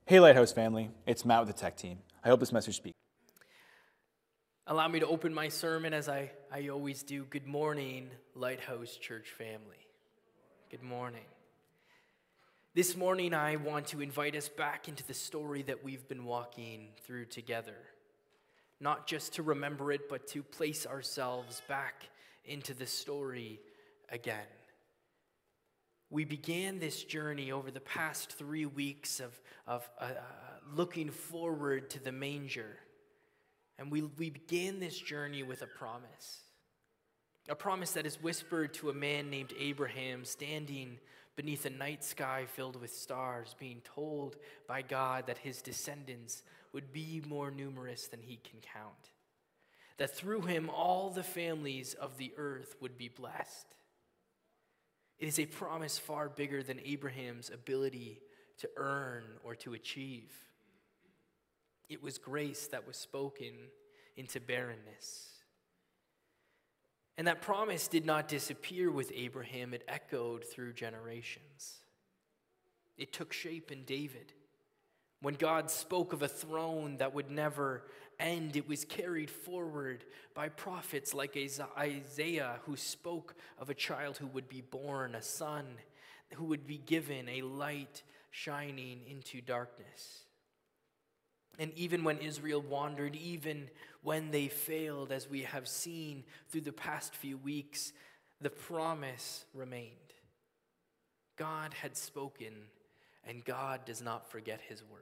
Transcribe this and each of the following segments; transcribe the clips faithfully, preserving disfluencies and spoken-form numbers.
Hey Lighthouse family, it's Matt with the tech team. I hope this message speaks. Allow me to open my sermon as I, I always do. Good morning, Lighthouse Church family. Good morning. This morning I want to invite us back into the story that we've been walking through together. Not just to remember it, but to place ourselves back into the story again. We began this journey over the past three weeks of, of uh, looking forward to the manger. And we, we began this journey with a promise. A promise that is whispered to a man named Abraham standing beneath a night sky filled with stars, being told by God that his descendants would be more numerous than he can count. That through him all the families of the earth would be blessed. It is a promise far bigger than Abraham's ability to earn or to achieve. It was grace that was spoken into barrenness. And that promise did not disappear with Abraham. It echoed through generations. It took shape in David. When God spoke of a throne that would never end, it was carried forward by prophets like Isaiah, who spoke of a child who would be born, a son who would be given, a light shining into darkness. And even when Israel wandered, even when they failed, as we have seen through the past few weeks, the promise remained. God had spoken, and God does not forget his word.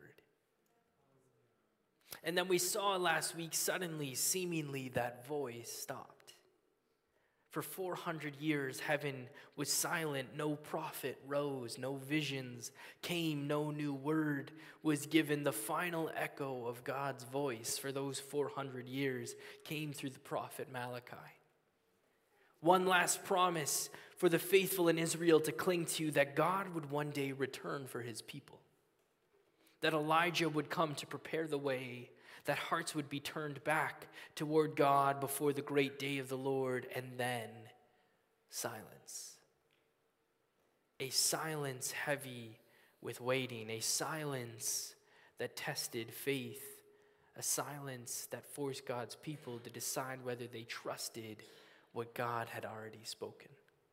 And then we saw last week, suddenly, seemingly, that voice stopped. For four hundred years, heaven was silent. No prophet rose, no visions came, no new word was given. The final echo of God's voice for those four hundred years came through the prophet Malachi. One last promise for the faithful in Israel to cling to, that God would one day return for his people. That Elijah would come to prepare the way, that hearts would be turned back toward God before the great day of the Lord, and then silence. A silence heavy with waiting, a silence that tested faith, a silence that forced God's people to decide whether they trusted what God had already spoken.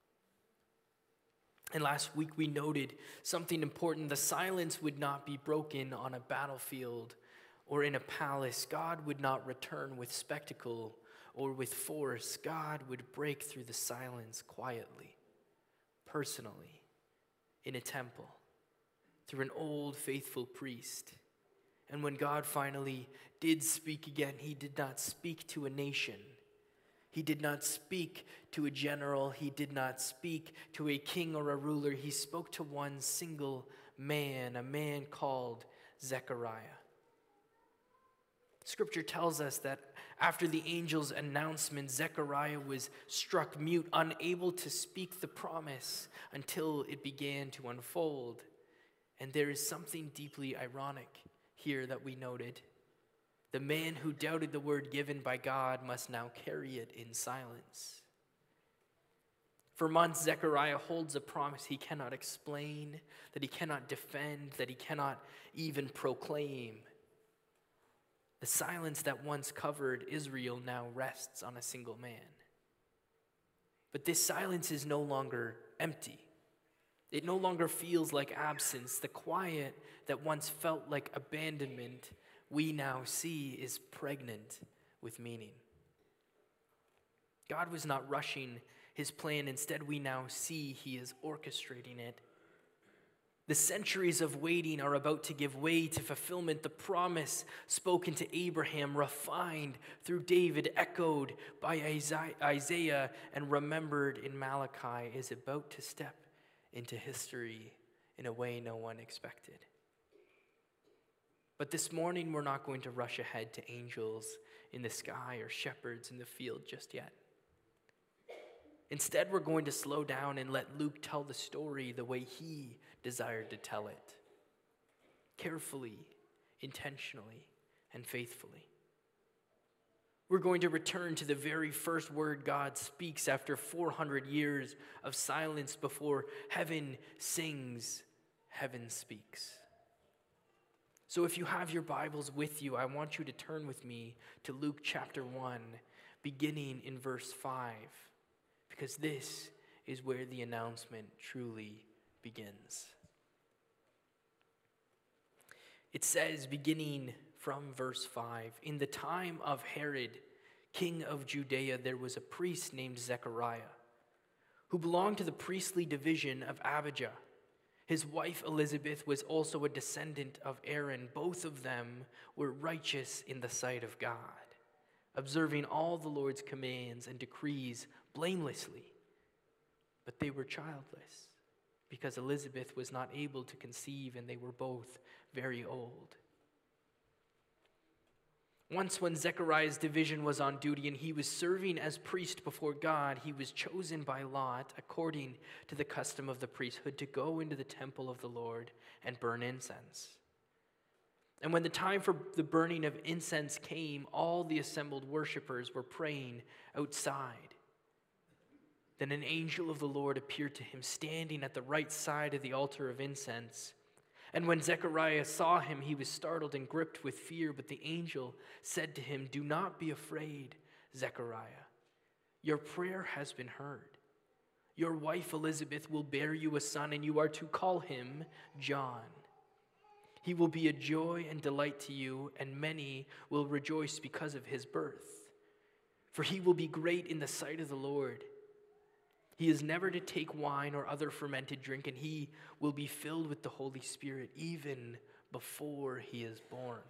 And last week we noted something important. The silence would not be broken on a battlefield or in a palace. God would not return with spectacle or with force. God would break through the silence quietly, personally, in a temple, through an old faithful priest. And when God finally did speak again, he did not speak to a nation. He did not speak to a general. He did not speak to a king or a ruler. He spoke to one single man, a man called Zechariah. Scripture tells us that after the angel's announcement, Zechariah was struck mute, unable to speak the promise until it began to unfold. And there is something deeply ironic here that we noted. The man who doubted the word given by God must now carry it in silence. For months, Zechariah holds a promise he cannot explain, that he cannot defend, that he cannot even proclaim. The silence that once covered Israel now rests on a single man. But this silence is no longer empty. It no longer feels like absence. The quiet that once felt like abandonment, we now see is pregnant with meaning. God was not rushing his plan. Instead, we now see he is orchestrating it. The centuries of waiting are about to give way to fulfillment. The promise spoken to Abraham, refined through David, echoed by Isaiah, and remembered in Malachi, is about to step into history in a way no one expected. But this morning, we're not going to rush ahead to angels in the sky or shepherds in the field just yet. Instead, we're going to slow down and let Luke tell the story the way he desired to tell it. Carefully, intentionally, and faithfully. We're going to return to the very first word God speaks after four hundred years of silence. Before heaven sings, heaven speaks. So if you have your Bibles with you, I want you to turn with me to Luke chapter one, beginning in verse five, because this is where the announcement truly begins. It says, beginning from verse five, in the time of Herod, king of Judea, there was a priest named Zechariah, who belonged to the priestly division of Abijah. His wife Elizabeth was also a descendant of Aaron. Both of them were righteous in the sight of God, observing all the Lord's commands and decrees blamelessly. But they were childless, because Elizabeth was not able to conceive, and they were both very old. Once when Zechariah's division was on duty and he was serving as priest before God, he was chosen by Lot, according to the custom of the priesthood, to go into the temple of the Lord and burn incense. And when the time for the burning of incense came, all the assembled worshipers were praying outside. Then an angel of the Lord appeared to him, standing at the right side of the altar of incense. And when Zechariah saw him, he was startled and gripped with fear. But the angel said to him, "Do not be afraid, Zechariah. Your prayer has been heard. Your wife Elizabeth will bear you a son, and you are to call him John. He will be a joy and delight to you, and many will rejoice because of his birth. For he will be great in the sight of the Lord. He is never to take wine or other fermented drink, and he will be filled with the Holy Spirit even before he is born.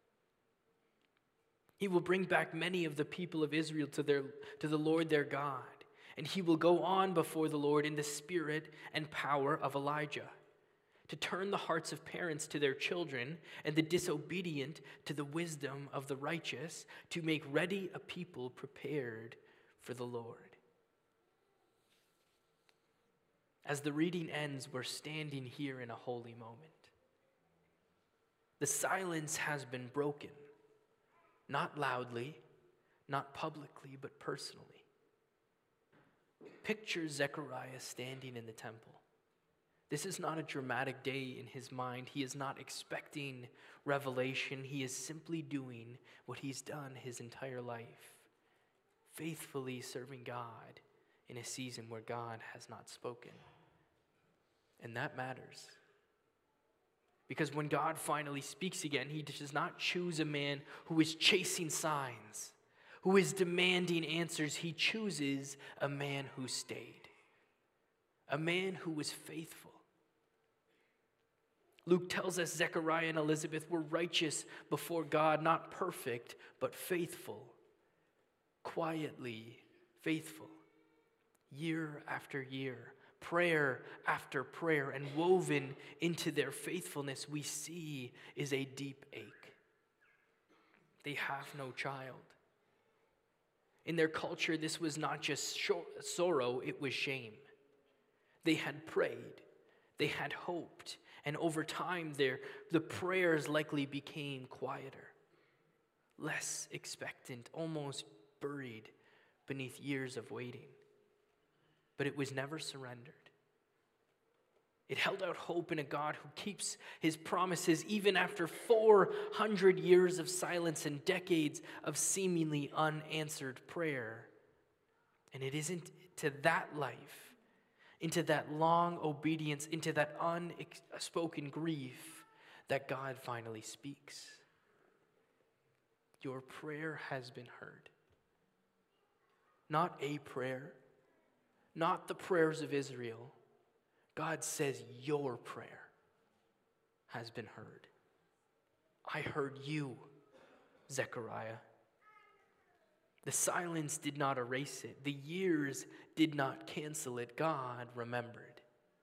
He will bring back many of the people of Israel to their to the Lord their God, and he will go on before the Lord in the spirit and power of Elijah, to turn the hearts of parents to their children and the disobedient to the wisdom of the righteous, to make ready a people prepared for the Lord." As the reading ends, we're standing here in a holy moment. The silence has been broken, not loudly, not publicly, but personally. Picture Zechariah standing in the temple. This is not a dramatic day in his mind. He is not expecting revelation. He is simply doing what he's done his entire life, faithfully serving God in a season where God has not spoken. And that matters. Because when God finally speaks again, he does not choose a man who is chasing signs, who is demanding answers. He chooses a man who stayed, a man who was faithful. Luke tells us Zechariah and Elizabeth were righteous before God, not perfect, but faithful, quietly faithful, year after year, prayer after prayer, and woven into their faithfulness we see is a deep ache. They have no child. In their culture, this was not just sorrow, it was shame. They had prayed, they had hoped, and over time their, the prayers likely became quieter, less expectant, almost buried beneath years of waiting. But it was never surrendered. It held out hope in a God who keeps his promises even after four hundred years of silence and decades of seemingly unanswered prayer. And it isn't to that life, into that long obedience, into that unspoken grief, that God finally speaks. Your prayer has been heard. Not a prayer, not the prayers of Israel. God says your prayer has been heard. I heard you, Zechariah. The silence did not erase it. The years did not cancel it. God remembered.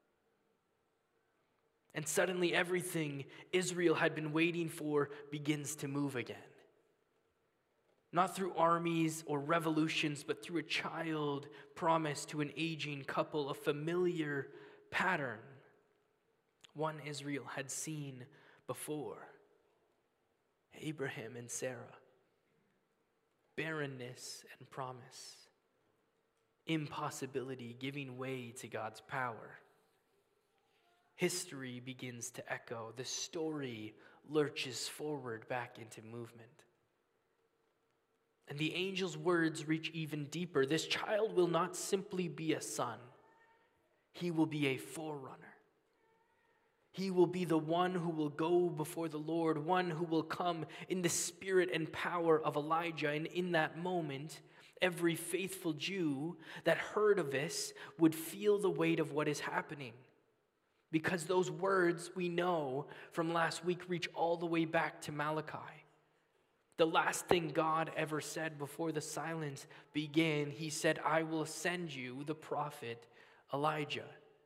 And suddenly everything Israel had been waiting for begins to move again. Not through armies or revolutions, but through a child promised to an aging couple, a familiar pattern, one Israel had seen before. Abraham and Sarah. Barrenness and promise. Impossibility giving way to God's power. History begins to echo. The story lurches forward back into movement. And the angel's words reach even deeper. This child will not simply be a son. He will be a forerunner. He will be the one who will go before the Lord, one who will come in the spirit and power of Elijah. And in that moment, every faithful Jew that heard of this would feel the weight of what is happening. Because those words we know from last week reach all the way back to Malachi. The last thing God ever said before the silence began, he said, I will send you the prophet Elijah.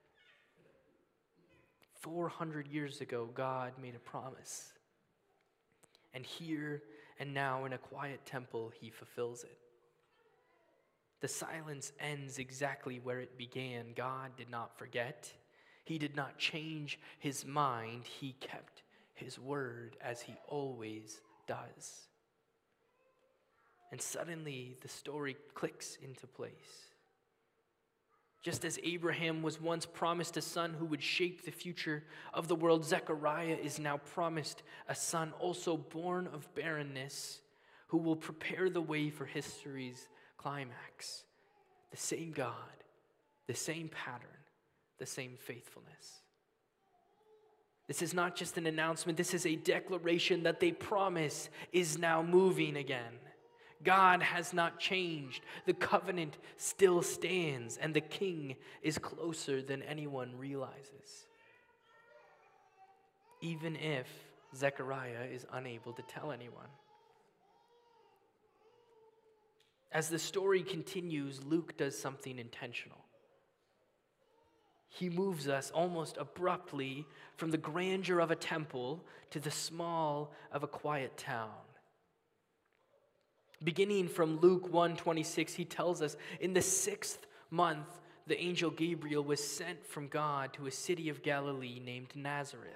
four hundred years ago, God made a promise. And here and now in a quiet temple, he fulfills it. The silence ends exactly where it began. God did not forget. He did not change his mind. He kept his word as he always does. And suddenly the story clicks into place. Just as Abraham was once promised a son who would shape the future of the world, Zechariah is now promised a son also born of barrenness who will prepare the way for history's climax. The same God, the same pattern, the same faithfulness. This is not just an announcement, this is a declaration that they promise is now moving again. God has not changed. The covenant still stands, and the king is closer than anyone realizes. Even if Zechariah is unable to tell anyone. As the story continues, Luke does something intentional. He moves us almost abruptly from the grandeur of a temple to the small of a quiet town. Beginning from Luke one twenty-six, he tells us, in the sixth month, the angel Gabriel was sent from God to a city of Galilee named Nazareth.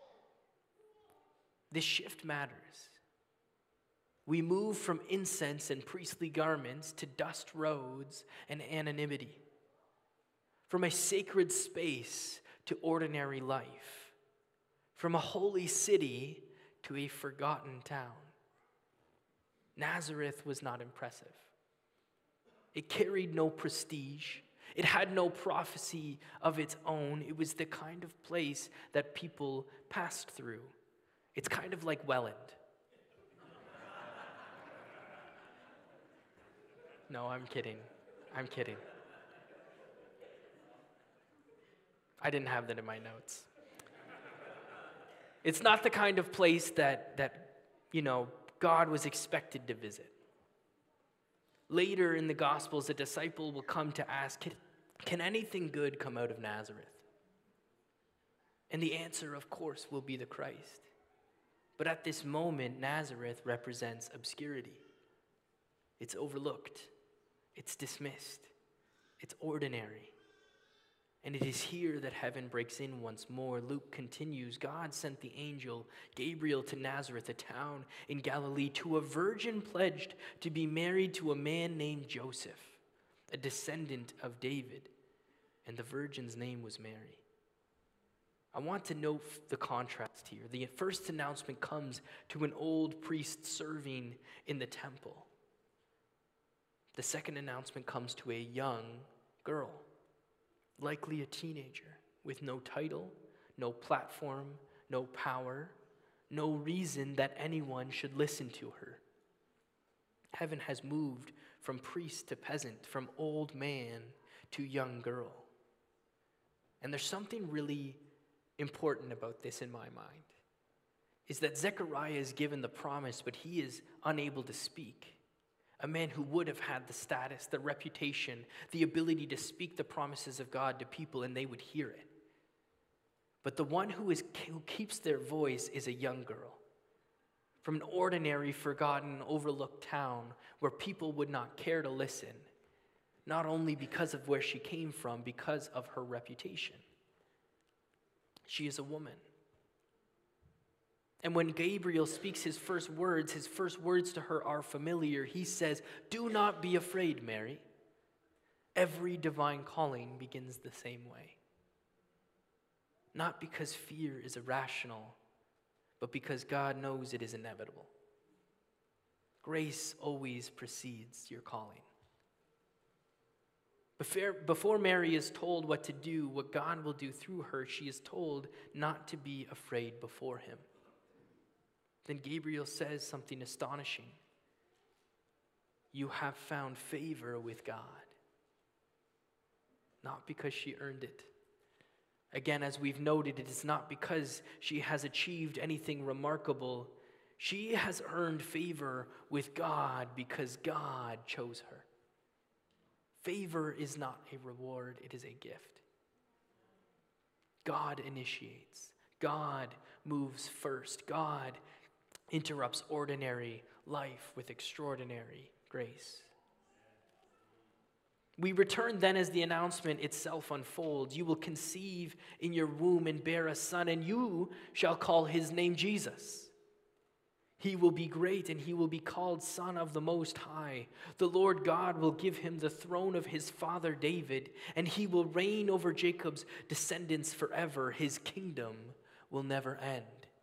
This shift matters. We move from incense and priestly garments to dust roads and anonymity. From a sacred space to ordinary life. From a holy city to a forgotten town. Nazareth was not impressive. It carried no prestige. It had no prophecy of its own. It was the kind of place that people passed through. It's kind of like Welland. No, I'm kidding. I'm kidding. I didn't have that in my notes. It's not the kind of place that, that you know, God was expected to visit. Later in the Gospels, a disciple will come to ask, can, can anything good come out of Nazareth? And the answer, of course, will be the Christ. But at this moment, Nazareth represents obscurity. It's overlooked. It's dismissed. It's ordinary. And it is here that heaven breaks in once more. Luke continues, God sent the angel Gabriel to Nazareth, a town in Galilee, to a virgin pledged to be married to a man named Joseph, a descendant of David. And the virgin's name was Mary. I want to note the contrast here. The first announcement comes to an old priest serving in the temple. The second announcement comes to a young girl. Likely a teenager with no title, no platform, no power, no reason that anyone should listen to her. Heaven has moved from priest to peasant, from old man to young girl. And there's something really important about this in my mind, is that Zechariah is given the promise, but he is unable to speak. A man who would have had the status, the reputation, the ability to speak the promises of God to people and they would hear it. But the one who is who keeps their voice is a young girl from an ordinary, forgotten, overlooked town where people would not care to listen, not only because of where she came from, because of her reputation. She is a woman. And when Gabriel speaks his first words, his first words to her are familiar. He says, "Do not be afraid, Mary." Every divine calling begins the same way. not because fear is irrational, but because God knows it is inevitable. Grace always precedes your calling. Before, before Mary is told what to do, what God will do through her, she is told not to be afraid before him. Then Gabriel says something astonishing. You have found favor with God. Not because she earned it. Again, as we've noted, it is not because she has achieved anything remarkable. She has earned favor with God because God chose her. Favor is not a reward, it is a gift. God initiates. God moves first. God interrupts ordinary life with extraordinary grace. We return then as the announcement itself unfolds. You will conceive in your womb and bear a son, and you shall call his name Jesus. He will be great, and he will be called Son of the Most High. The Lord God will give him the throne of his father David, and he will reign over Jacob's descendants forever. His kingdom will never end.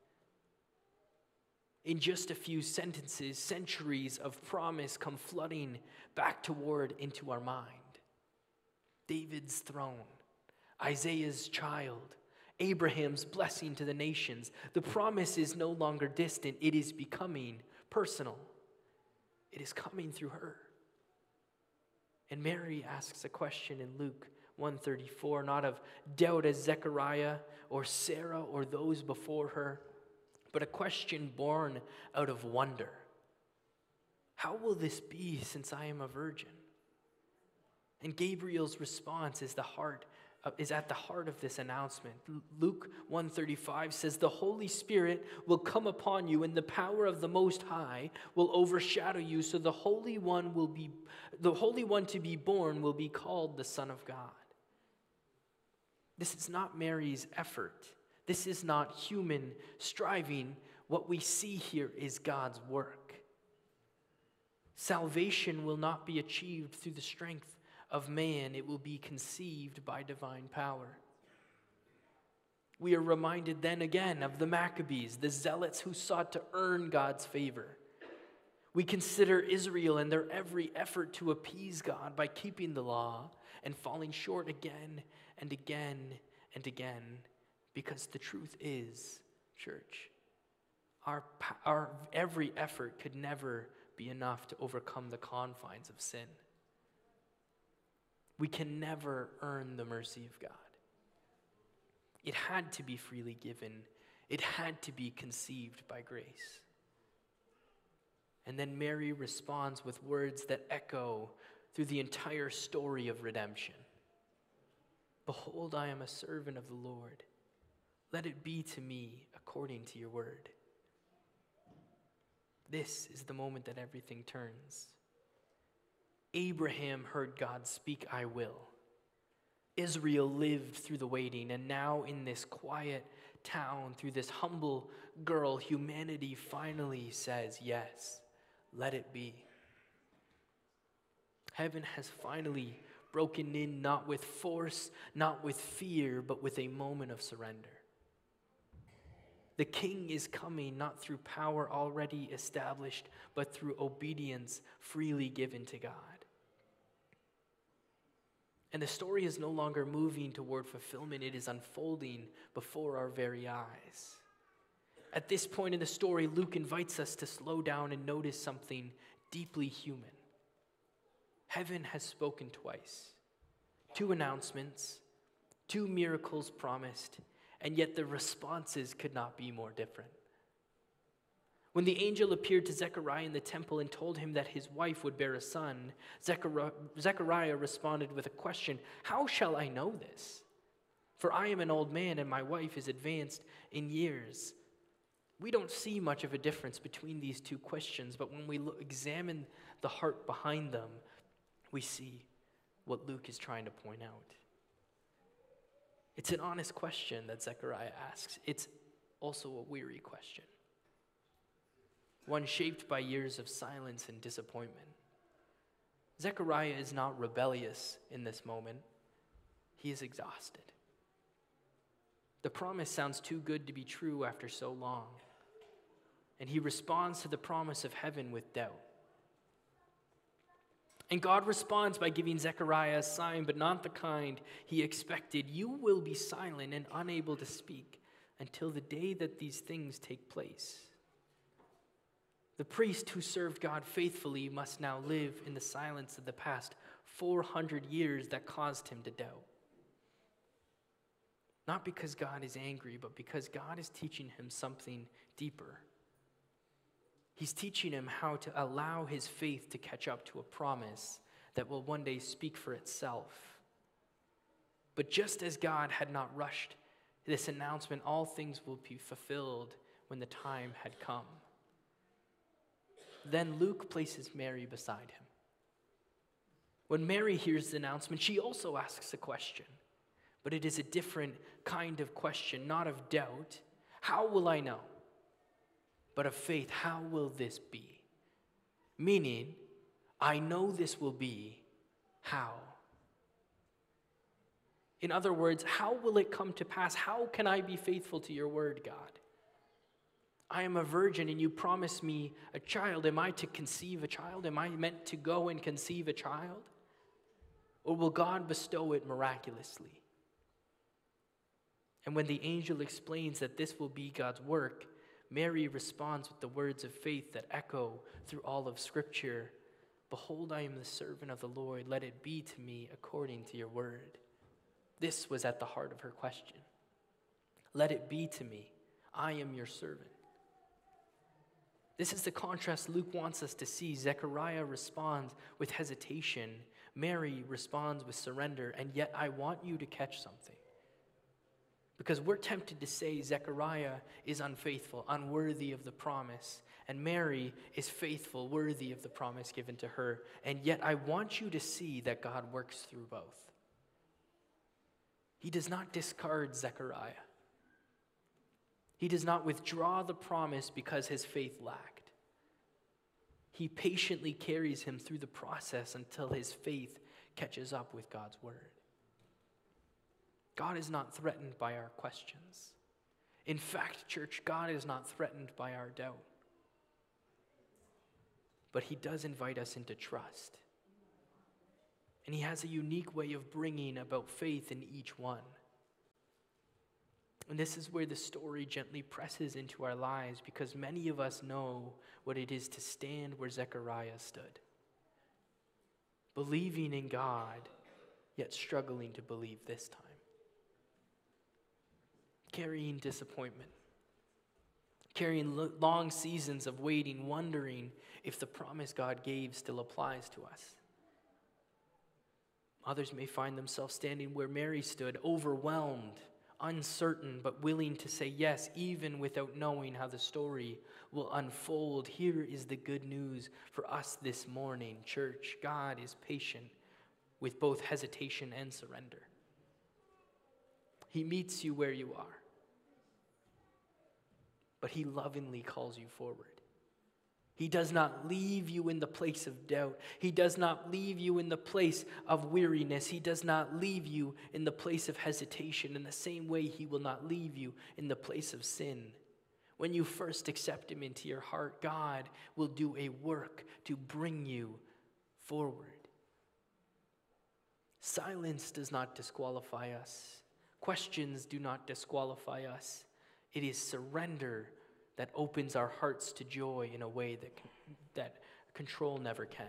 In just a few sentences, centuries of promise come flooding back toward into our mind. David's throne, Isaiah's child, Abraham's blessing to the nations. The promise is no longer distant. It is becoming personal. It is coming through her. And Mary asks a question in Luke one thirty-four, not of doubt as Zechariah or Sarah or those before her, but a question born out of wonder. How will this be since I am a virgin? And Gabriel's response is the heart uh, is at the heart of this announcement. Luke one thirty-five says, "The Holy Spirit will come upon you, and the power of the Most High will overshadow you. So the Holy One will be the Holy One to be born will be called the Son of God." This is not Mary's effort. This is not human striving. What we see here is God's work. Salvation will not be achieved through the strength of man. It will be conceived by divine power. We are reminded then again of the Maccabees, the zealots who sought to earn God's favor. We consider Israel and their every effort to appease God by keeping the law and falling short again and again and again. Because the truth is, church, our, our every effort could never be enough to overcome the confines of sin. We can never earn the mercy of God. It had to be freely given. It had to be conceived by grace. And then Mary responds with words that echo through the entire story of redemption. "Behold, I am a servant of the Lord. Let it be to me according to your word." This is the moment that everything turns. Abraham heard God speak, "I will." Israel lived through the waiting, and now in this quiet town, through this humble girl, humanity finally says, "Yes, let it be." Heaven has finally broken in, not with force, not with fear, but with a moment of surrender. The King is coming not through power already established, but through obedience freely given to God. And the story is no longer moving toward fulfillment, it is unfolding before our very eyes. At this point in the story, Luke invites us to slow down and notice something deeply human. Heaven has spoken twice. Two announcements, two miracles promised, and yet the responses could not be more different. When the angel appeared to Zechariah in the temple and told him that his wife would bear a son, Zechariah responded with a question, "How shall I know this? For I am an old man and my wife is advanced in years." We don't see much of a difference between these two questions, but when we look, examine the heart behind them, we see what Luke is trying to point out. It's an honest question that Zechariah asks. It's also a weary question, one shaped by years of silence and disappointment. Zechariah is not rebellious in this moment. He is exhausted. The promise sounds too good to be true after so long. And he responds to the promise of heaven with doubt. And God responds by giving Zechariah a sign, but not the kind he expected. You will be silent and unable to speak until the day that these things take place. The priest who served God faithfully must now live in the silence of the past four hundred years that caused him to doubt. Not because God is angry, but because God is teaching him something deeper. He's teaching him how to allow his faith to catch up to a promise that will one day speak for itself. But just as God had not rushed this announcement, all things will be fulfilled when the time had come. Then Luke places Mary beside him. When Mary hears the announcement, she also asks a question. But it is a different kind of question, not of doubt. How will I know? But of faith, how will this be? Meaning, I know this will be. How? In other words, how will it come to pass? How can I be faithful to your word, God? I am a virgin and you promise me a child. Am I to conceive a child? Am I meant to go and conceive a child? Or will God bestow it miraculously? And when the angel explains that this will be God's work, Mary responds with the words of faith that echo through all of Scripture. Behold, I am the servant of the Lord. Let it be to me according to your word. This was at the heart of her question. Let it be to me. I am your servant. This is the contrast Luke wants us to see. Zechariah responds with hesitation. Mary responds with surrender. And yet I want you to catch something. Because we're tempted to say Zechariah is unfaithful, unworthy of the promise, and Mary is faithful, worthy of the promise given to her. And yet I want you to see that God works through both. He does not discard Zechariah. He does not withdraw the promise because his faith lacked. He patiently carries him through the process until his faith catches up with God's word. God is not threatened by our questions. In fact, church, God is not threatened by our doubt. But he does invite us into trust. And he has a unique way of bringing about faith in each one. And this is where the story gently presses into our lives, because many of us know what it is to stand where Zechariah stood. Believing in God, yet struggling to believe this time. Carrying disappointment, carrying lo- long seasons of waiting, wondering if the promise God gave still applies to us. Others may find themselves standing where Mary stood, overwhelmed, uncertain, but willing to say yes, even without knowing how the story will unfold. Here is the good news for us this morning, church. God is patient with both hesitation and surrender. He meets you where you are. But he lovingly calls you forward. He does not leave you in the place of doubt. He does not leave you in the place of weariness. He does not leave you in the place of hesitation. In the same way, he will not leave you in the place of sin. When you first accept him into your heart, God will do a work to bring you forward. Silence does not disqualify us. Questions do not disqualify us. It is surrender that opens our hearts to joy in a way that can, that control never can.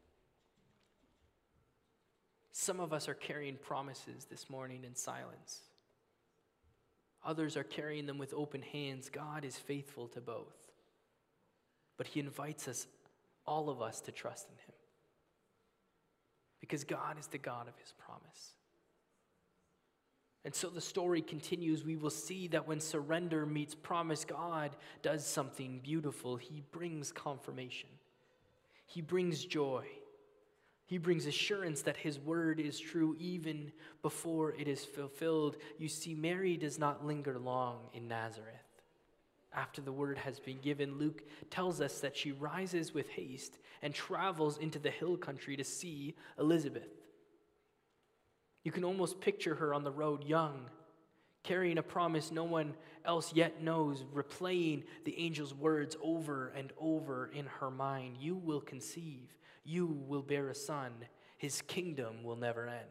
Some of us are carrying promises this morning in silence. Others are carrying them with open hands. God is faithful to both. But he invites us, all of us, to trust in him. Because God is the God of his promise. And so the story continues. We will see that when surrender meets promise, God does something beautiful. He brings confirmation. He brings joy. He brings assurance that his word is true even before it is fulfilled. You see, Mary does not linger long in Nazareth. After the word has been given, Luke tells us that she rises with haste and travels into the hill country to see Elizabeth. You can almost picture her on the road, young, carrying a promise no one else yet knows, replaying the angel's words over and over in her mind. You will conceive, you will bear a son, his kingdom will never end.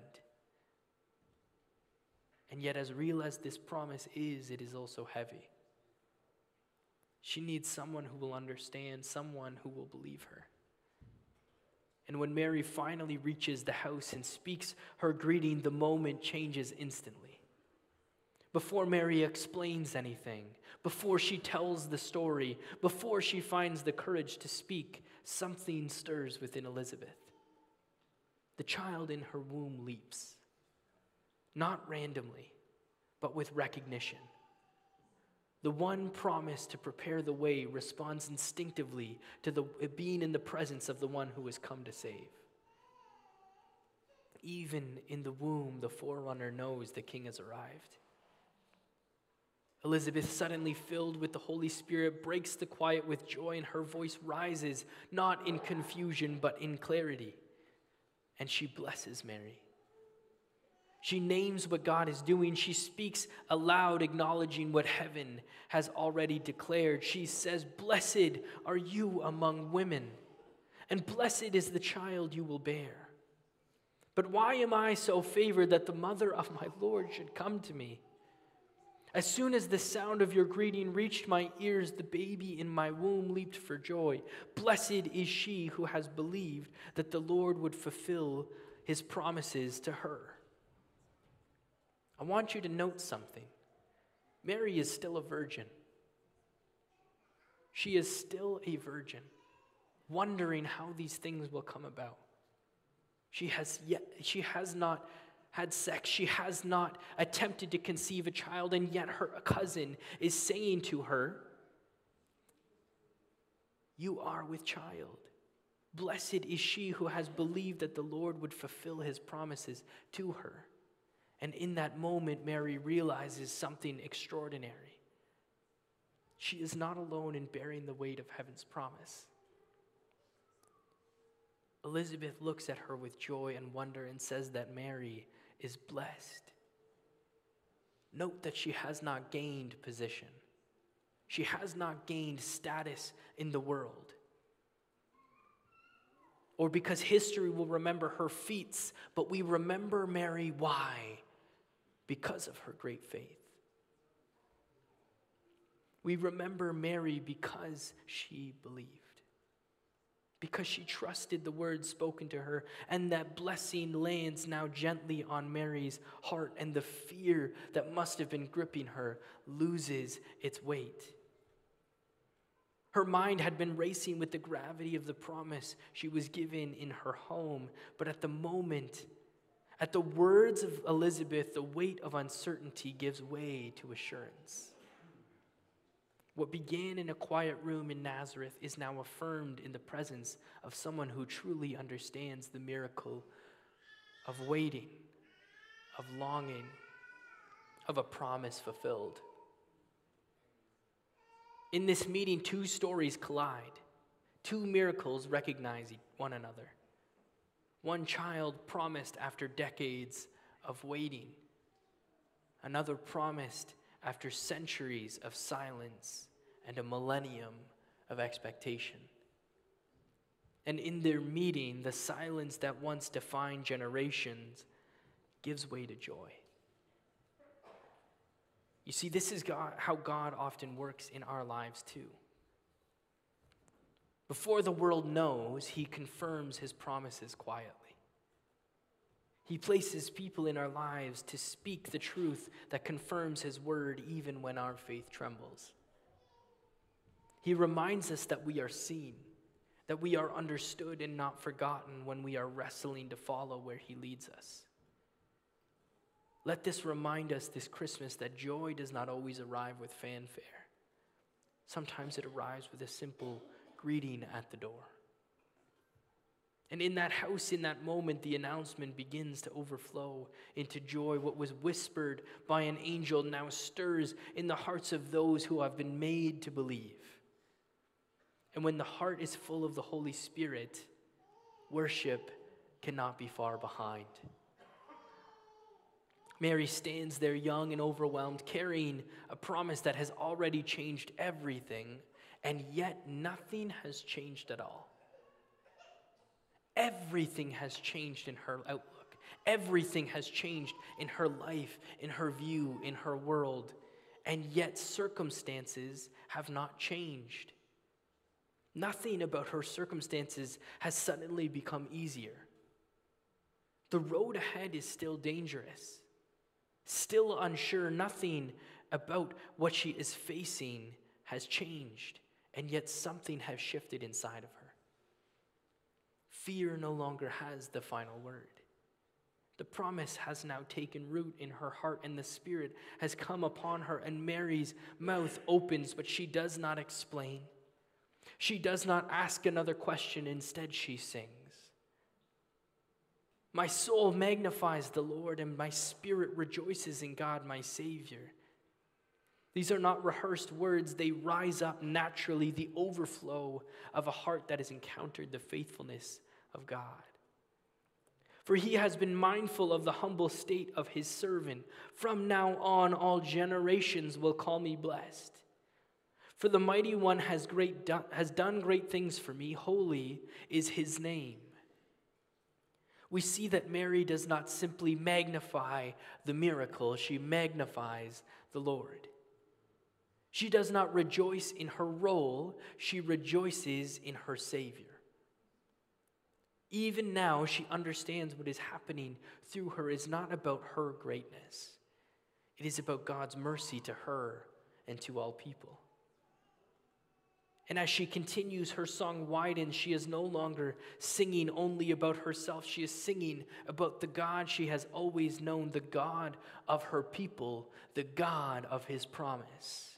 And yet, as real as this promise is, it is also heavy. She needs someone who will understand, someone who will believe her. And when Mary finally reaches the house and speaks her greeting, the moment changes instantly. Before Mary explains anything, before she tells the story, before she finds the courage to speak, something stirs within Elizabeth. The child in her womb leaps, not randomly, but with recognition. The one promised to prepare the way responds instinctively to the being in the presence of the one who has come to save. Even in the womb, the forerunner knows the king has arrived. Elizabeth, suddenly filled with the Holy Spirit, breaks the quiet with joy, and her voice rises, not in confusion, but in clarity. And she blesses Mary. She names what God is doing. She speaks aloud, acknowledging what heaven has already declared. She says, "Blessed are you among women, and blessed is the child you will bear. But why am I so favored that the mother of my Lord should come to me? As soon as the sound of your greeting reached my ears, the baby in my womb leaped for joy. Blessed is she who has believed that the Lord would fulfill his promises to her." I want you to note something. Mary is still a virgin. She is still a virgin, wondering how these things will come about. She has yet, she has not had sex. She has not attempted to conceive a child, and yet her cousin is saying to her, "You are with child. Blessed is she who has believed that the Lord would fulfill his promises to her." And in that moment, Mary realizes something extraordinary. She is not alone in bearing the weight of heaven's promise. Elizabeth looks at her with joy and wonder and says that Mary is blessed. Note that she has not gained position. She has not gained status in the world. Or because history will remember her feats, but we remember Mary. Why? Because of her great faith. We remember Mary because she believed. Because she trusted the words spoken to her, and that blessing lands now gently on Mary's heart, and the fear that must have been gripping her loses its weight. Her mind had been racing with the gravity of the promise she was given in her home, but at the moment, at the words of Elizabeth, the weight of uncertainty gives way to assurance. What began in a quiet room in Nazareth is now affirmed in the presence of someone who truly understands the miracle of waiting, of longing, of a promise fulfilled. In this meeting, two stories collide. Two miracles recognize one another. One child promised after decades of waiting. Another promised after centuries of silence and a millennium of expectation. And in their meeting, the silence that once defined generations gives way to joy. You see, this is God, how God often works in our lives too. Before the world knows, he confirms his promises quietly. He places people in our lives to speak the truth that confirms his word even when our faith trembles. He reminds us that we are seen, that we are understood and not forgotten when we are wrestling to follow where he leads us. Let this remind us this Christmas that joy does not always arrive with fanfare. Sometimes it arrives with a simple greeting at the door. And in that house, in that moment, the announcement begins to overflow into joy. What was whispered by an angel now stirs in the hearts of those who have been made to believe. And when the heart is full of the Holy Spirit, worship cannot be far behind. Mary stands there young and overwhelmed, carrying a promise that has already changed everything, and yet nothing has changed at all. Everything has changed in her outlook. Everything has changed in her life, in her view, in her world, and yet circumstances have not changed. Nothing about her circumstances has suddenly become easier. The road ahead is still dangerous. Still unsure, nothing about what she is facing has changed, and yet something has shifted inside of her. Fear no longer has the final word. The promise has now taken root in her heart, and the Spirit has come upon her, and Mary's mouth opens, but she does not explain. She does not ask another question. Instead, she sings. My soul magnifies the Lord, and my spirit rejoices in God, my Savior. These are not rehearsed words. They rise up naturally, the overflow of a heart that has encountered the faithfulness of God. For he has been mindful of the humble state of his servant. From now on, all generations will call me blessed. For the Mighty One has, great do- has done great things for me. Holy is his name. We see that Mary does not simply magnify the miracle, she magnifies the Lord. She does not rejoice in her role, she rejoices in her Savior. Even now, she understands what is happening through her is not about her greatness. It is about God's mercy to her and to all people. And as she continues, her song widens. She is no longer singing only about herself. She is singing about the God she has always known, the God of her people, the God of his promise.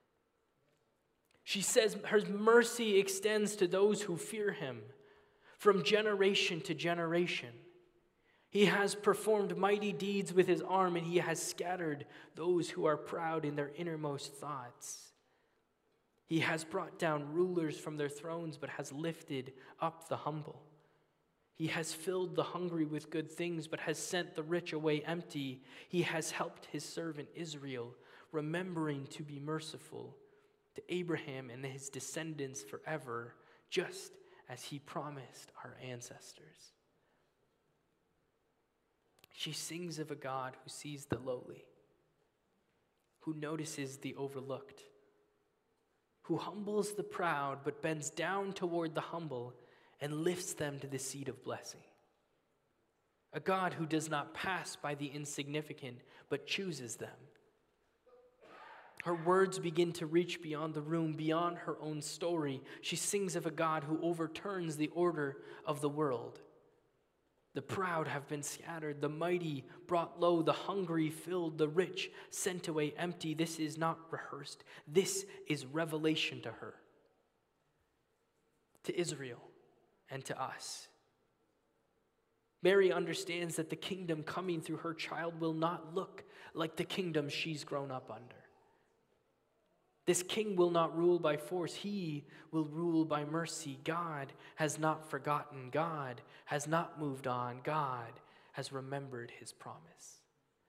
She says her mercy extends to those who fear him from generation to generation. He has performed mighty deeds with his arm, and he has scattered those who are proud in their innermost thoughts. He has brought down rulers from their thrones, but has lifted up the humble. He has filled the hungry with good things, but has sent the rich away empty. He has helped his servant Israel, remembering to be merciful to Abraham and his descendants forever, just as he promised our ancestors. She sings of a God who sees the lowly, who notices the overlooked, who humbles the proud but bends down toward the humble and lifts them to the seat of blessing. A God who does not pass by the insignificant but chooses them. Her words begin to reach beyond the room, beyond her own story. She sings of a God who overturns the order of the world. The proud have been scattered, the mighty brought low, the hungry filled, the rich sent away empty. This is not rehearsed. This is revelation to her, to Israel, and to us. Mary understands that the kingdom coming through her child will not look like the kingdom she's grown up under. This king will not rule by force. He will rule by mercy. God has not forgotten. God has not moved on. God has remembered his promise.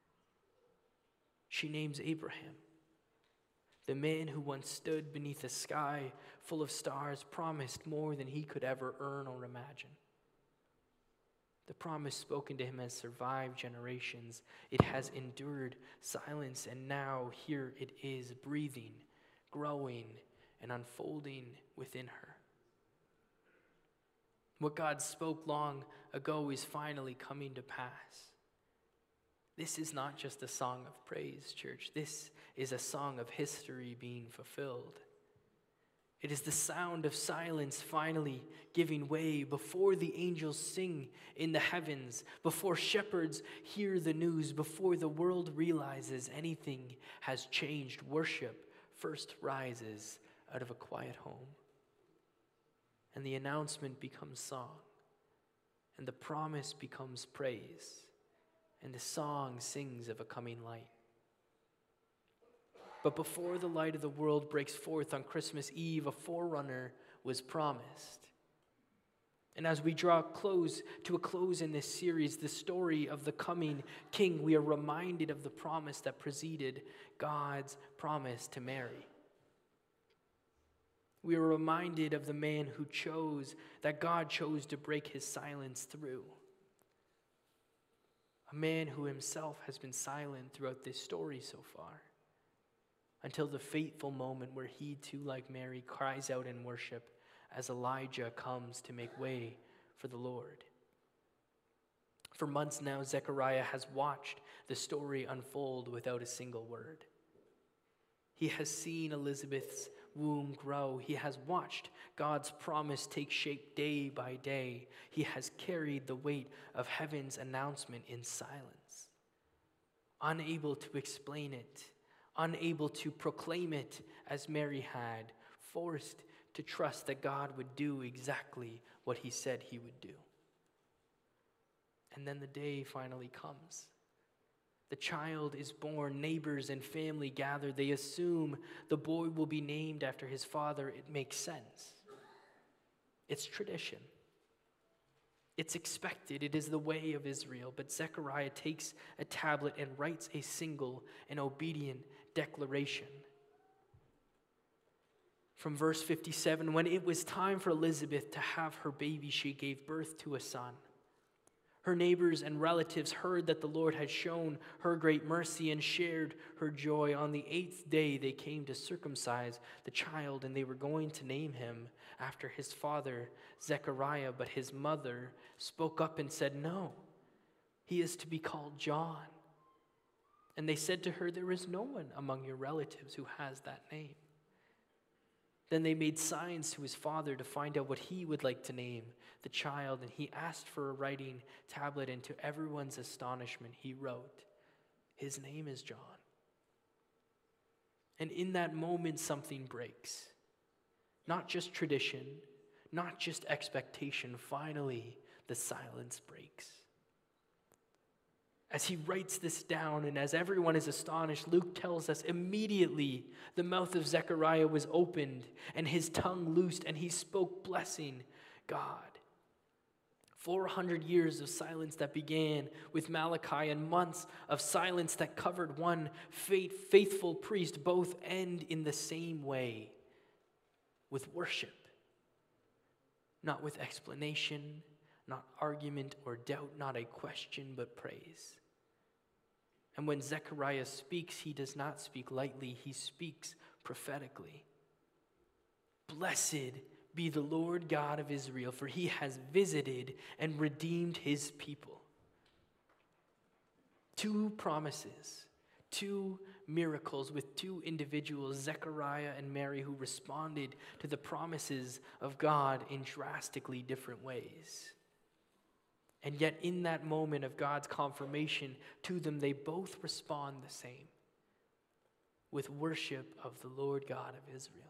She names Abraham, the man who once stood beneath a sky full of stars, promised more than he could ever earn or imagine. The promise spoken to him has survived generations. It has endured silence, and now here it is, breathing, growing, and unfolding within her. What God spoke long ago is finally coming to pass. This is not just a song of praise, church. This is a song of history being fulfilled. It is the sound of silence finally giving way before the angels sing in the heavens, before shepherds hear the news, before the world realizes anything has changed. Worship first rises out of a quiet home, and the announcement becomes song, and the promise becomes praise, and the song sings of a coming light. But before the light of the world breaks forth on Christmas Eve, a forerunner was promised. And as we draw close to a close in this series, the story of the coming king, we are reminded of the promise that preceded God's promise to Mary. We are reminded of the man who chose, that God chose to break his silence through. A man who himself has been silent throughout this story so far, until the fateful moment where he too, like Mary, cries out in worship as Elijah comes to make way for the Lord. For months now, Zechariah has watched the story unfold without a single word. He has seen Elizabeth's womb grow. He has watched God's promise take shape day by day. He has carried the weight of heaven's announcement in silence, unable to explain it, unable to proclaim it as Mary had, forced to trust that God would do exactly what he said he would do. And then the day finally comes. The child is born, neighbors and family gather. They assume the boy will be named after his father. It makes sense. It's tradition. It's expected. It is the way of Israel. But Zechariah takes a tablet and writes a single and obedient declaration. From verse fifty-seven, when it was time for Elizabeth to have her baby, she gave birth to a son. Her neighbors and relatives heard that the Lord had shown her great mercy and shared her joy. On the eighth day, they came to circumcise the child, and they were going to name him after his father, Zechariah. But his mother spoke up and said, "No, he is to be called John." And they said to her, "There is no one among your relatives who has that name." Then they made signs to his father to find out what he would like to name the child, and he asked for a writing tablet, and to everyone's astonishment, he wrote, "His name is John." And in that moment, something breaks. Not just tradition, not just expectation. Finally, the silence breaks. As he writes this down, and as everyone is astonished, Luke tells us immediately the mouth of Zechariah was opened and his tongue loosed, and he spoke blessing God. four hundred years of silence that began with Malachi and months of silence that covered one faith, faithful priest both end in the same way, with worship, not with explanation, not argument or doubt, not a question, but praise. And when Zechariah speaks, he does not speak lightly, he speaks prophetically. Blessed be the Lord God of Israel, for he has visited and redeemed his people. Two promises, two miracles with two individuals, Zechariah and Mary, who responded to the promises of God in drastically different ways. And yet in that moment of God's confirmation to them, they both respond the same, with worship of the Lord God of Israel.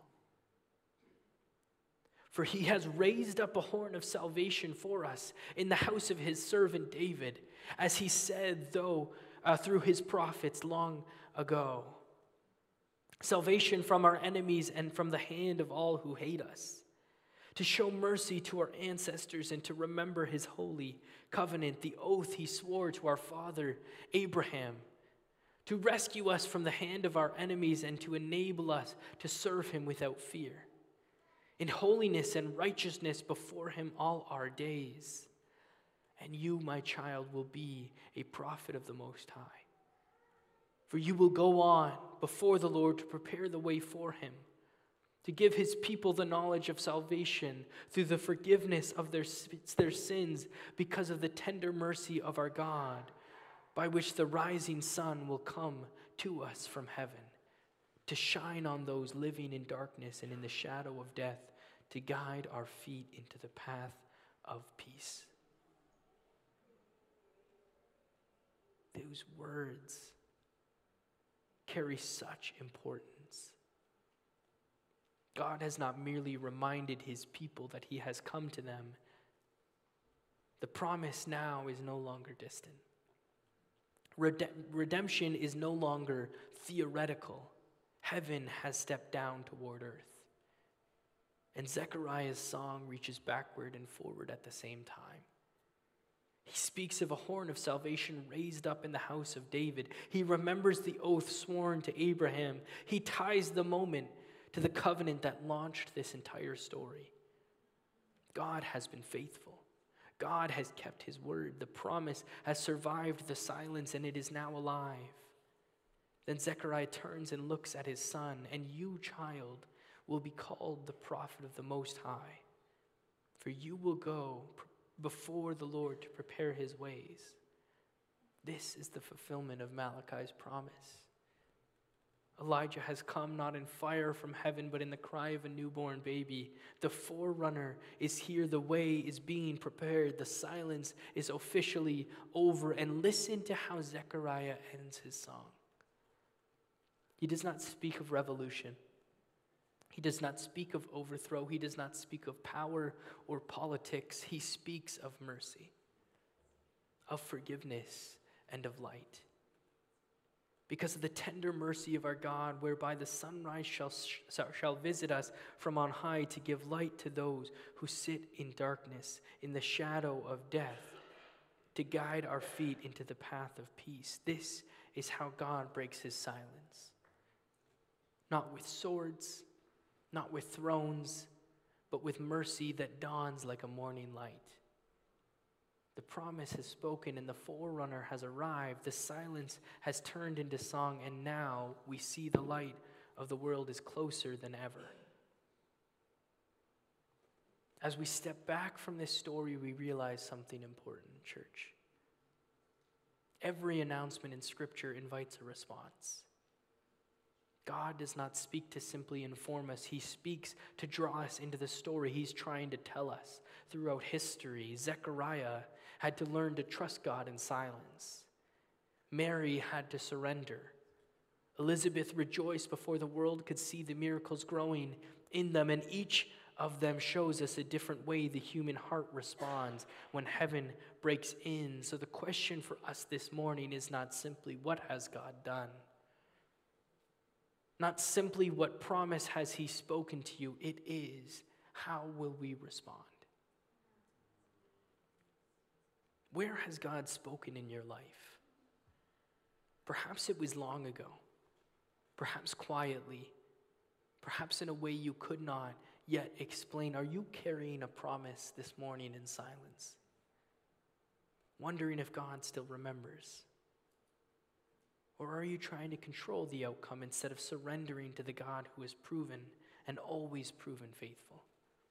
For he has raised up a horn of salvation for us in the house of his servant David, as he said though uh, through his prophets long ago. Salvation from our enemies and from the hand of all who hate us, to show mercy to our ancestors and to remember his holy covenant, the oath he swore to our father Abraham, to rescue us from the hand of our enemies and to enable us to serve him without fear, in holiness and righteousness before him all our days. And you, my child, will be a prophet of the Most High. For you will go on before the Lord to prepare the way for him, to give his people the knowledge of salvation through the forgiveness of their, their sins because of the tender mercy of our God, by which the rising sun will come to us from heaven, to shine on those living in darkness and in the shadow of death, to guide our feet into the path of peace. Those words carry such importance. God has not merely reminded his people that he has come to them. The promise now is no longer distant. Rede- redemption is no longer theoretical. Heaven has stepped down toward earth. And Zechariah's song reaches backward and forward at the same time. He speaks of a horn of salvation raised up in the house of David. He remembers the oath sworn to Abraham. He ties the moment to the covenant that launched this entire story. God has been faithful. God has kept his word. The promise has survived the silence, and it is now alive. Then Zechariah turns and looks at his son, and you, child, will be called the prophet of the Most High, for you will go before the Lord to prepare his ways. This is the fulfillment of Malachi's promise. Elijah has come not in fire from heaven, but in the cry of a newborn baby. The forerunner is here. The way is being prepared. The silence is officially over. And listen to how Zechariah ends his song. He does not speak of revolution. He does not speak of overthrow. He does not speak of power or politics. He speaks of mercy, of forgiveness, and of light. Because of the tender mercy of our God, whereby the sunrise shall, shall visit us from on high to give light to those who sit in darkness, in the shadow of death, to guide our feet into the path of peace. This is how God breaks his silence. Not with swords, not with thrones, but with mercy that dawns like a morning light. The promise has spoken and the forerunner has arrived. The silence has turned into song, and now we see the light of the world is closer than ever. As we step back from this story, we realize something important, church. Every announcement in Scripture invites a response. God does not speak to simply inform us. He speaks to draw us into the story he's trying to tell us. Throughout history, Zechariah had to learn to trust God in silence. Mary had to surrender. Elizabeth rejoiced before the world could see the miracles growing in them, and each of them shows us a different way the human heart responds when heaven breaks in. So the question for us this morning is not simply, what has God done? Not simply, what promise has he spoken to you? It is, how will we respond? Where has God spoken in your life? Perhaps it was long ago. Perhaps quietly. Perhaps in a way you could not yet explain. Are you carrying a promise this morning in silence? Wondering if God still remembers? Or are you trying to control the outcome instead of surrendering to the God who has proven and always proven faithful?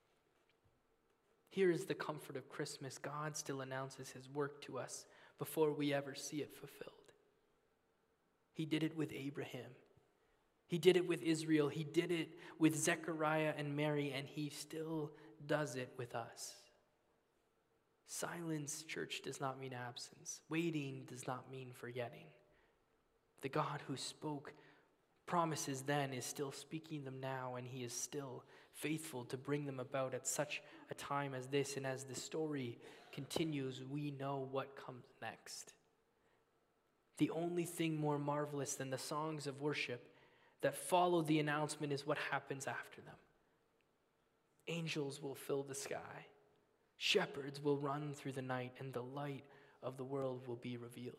Here is the comfort of Christmas. God still announces his work to us before we ever see it fulfilled. He did it with Abraham. He did it with Israel. He did it with Zechariah and Mary, and he still does it with us. Silence, church, does not mean absence. Waiting does not mean forgetting. The God who spoke promises then is still speaking them now, and he is still faithful to bring them about at such a time as this. And as the story continues, we know what comes next. The only thing more marvelous than the songs of worship that follow the announcement is what happens after them. Angels will fill the sky. Shepherds will run through the night, and the light of the world will be revealed.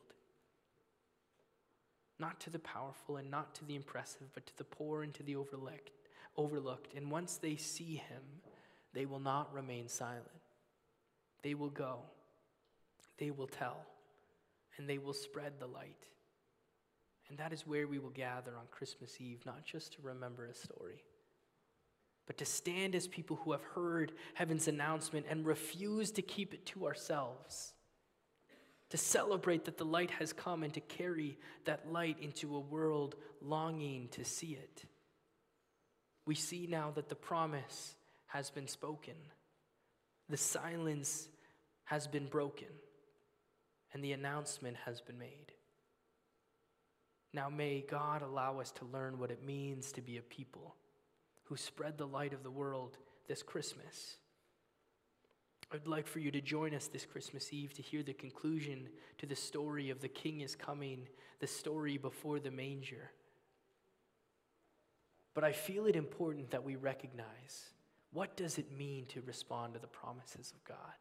Not to the powerful and not to the impressive, but to the poor and to the overlooked. overlooked. And once they see him, they will not remain silent. They will go. They will tell. And they will spread the light. And that is where we will gather on Christmas Eve, not just to remember a story, but to stand as people who have heard heaven's announcement and refuse to keep it to ourselves. To celebrate that the light has come and to carry that light into a world longing to see it. We see now that the promise has been spoken. The silence has been broken. And the announcement has been made. Now may God allow us to learn what it means to be a people who spread the light of the world this Christmas. I'd like for you to join us this Christmas Eve to hear the conclusion to the story of the King is coming, the story before the manger. But I feel it important that we recognize What does it mean to respond to the promises of God?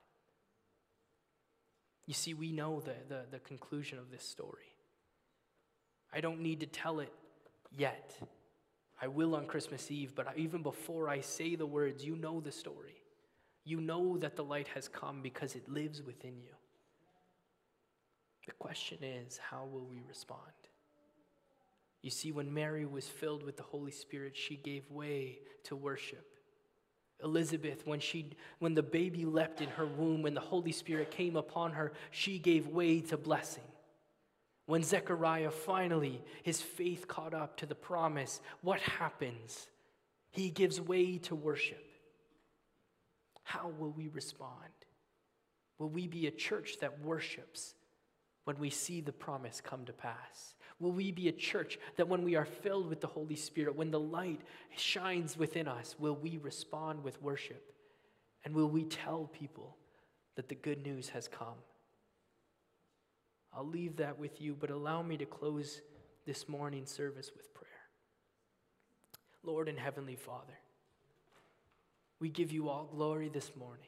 You see, we know the, the, the conclusion of this story. I don't need to tell it yet. I will on Christmas Eve, but even before I say the words, you know the story. You know that the light has come because it lives within you. The question is, how will we respond? You see, when Mary was filled with the Holy Spirit, she gave way to worship. Elizabeth, when she, when the baby leapt in her womb, when the Holy Spirit came upon her, she gave way to blessing. When Zechariah finally, his faith caught up to the promise, what happens? He gives way to worship. How will we respond? Will we be a church that worships when we see the promise come to pass? Will we be a church that when we are filled with the Holy Spirit, when the light shines within us, will we respond with worship? And will we tell people that the good news has come? I'll leave that with you, but allow me to close this morning's service with prayer. Lord and Heavenly Father, we give you all glory this morning.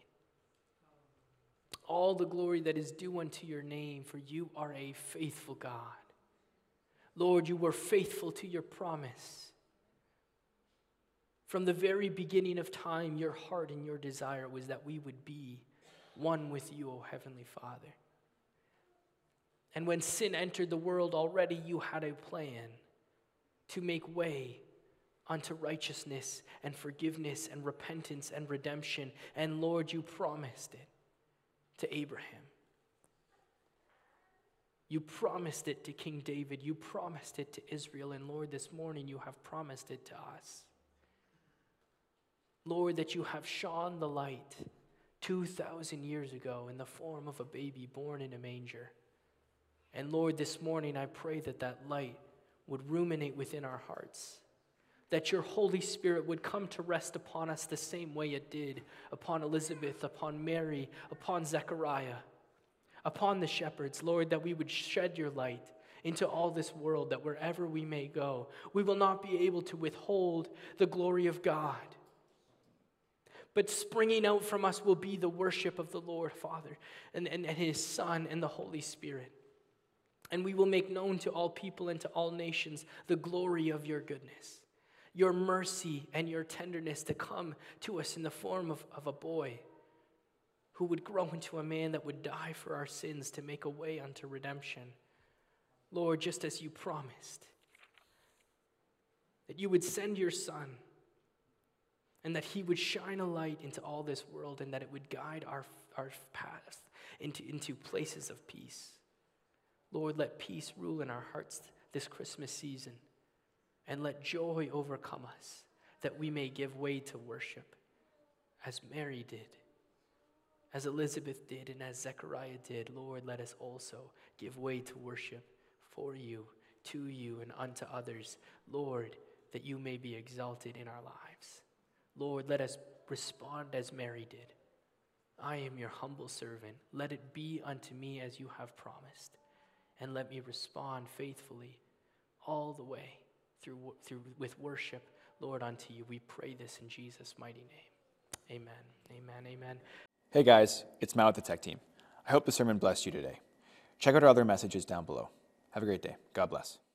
All the glory that is due unto your name, for you are a faithful God. Lord, you were faithful to your promise. From the very beginning of time, your heart and your desire was that we would be one with you, O Heavenly Father. And when sin entered the world, already you had a plan to make way unto righteousness and forgiveness and repentance and redemption. And Lord, you promised it to Abraham. You promised it to King David. You promised it to Israel. And Lord, this morning you have promised it to us. Lord, that you have shone the light two thousand years ago in the form of a baby born in a manger. And Lord, this morning I pray that that light would ruminate within our hearts, that your Holy Spirit would come to rest upon us the same way it did upon Elizabeth, upon Mary, upon Zechariah, upon the shepherds. Lord, that we would shed your light into all this world, that wherever we may go, we will not be able to withhold the glory of God. But springing out from us will be the worship of the Lord, Father, and, and, and his Son and the Holy Spirit. And we will make known to all people and to all nations the glory of your goodness, your mercy and your tenderness to come to us in the form of, of a boy who would grow into a man that would die for our sins to make a way unto redemption. Lord, just as you promised, that you would send your Son and that he would shine a light into all this world and that it would guide our, our path into, into places of peace. Lord, let peace rule in our hearts this Christmas season, and let joy overcome us, that we may give way to worship, as Mary did, as Elizabeth did, and as Zechariah did. Lord, let us also give way to worship for you, to you, and unto others. Lord, that you may be exalted in our lives. Lord, let us respond as Mary did. I am your humble servant. Let it be unto me as you have promised. And let me respond faithfully all the way through, through with worship, Lord, unto you. We pray this in Jesus' mighty name. Amen, amen, amen. Hey guys, it's Matt with the Tech Team. I hope the sermon blessed you today. Check out our other messages down below. Have a great day. God bless.